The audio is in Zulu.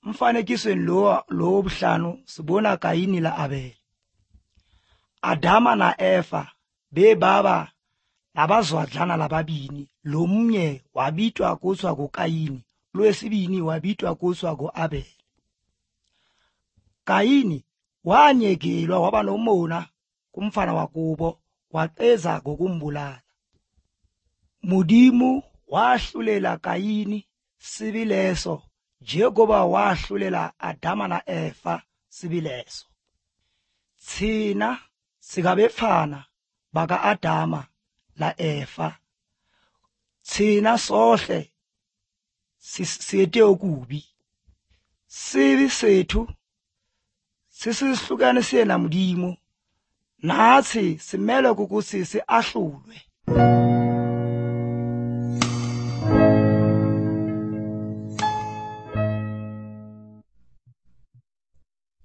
Umfanekisweni lo obuhlanu sibona Kayini la Abel. Adama na Eva bebaba labazwadlana lababini, lomnye wabitwa kuswa kuKayini, lwesibini wabitwa kuswa kuAbel. Kayini wanyekelwa waba nomona kumfana wakubo, waqeza ngokumbulala. Mudimu wahlulela Kayini sibileso njengoba wahlulela Adama na Eva sibileso. Thina sikabefana baka Adama la Eva, thina sohle siyete okubi. Sibi sethu sisihlukanise na Mudimu, nathi simele ukuthi siahlulwe.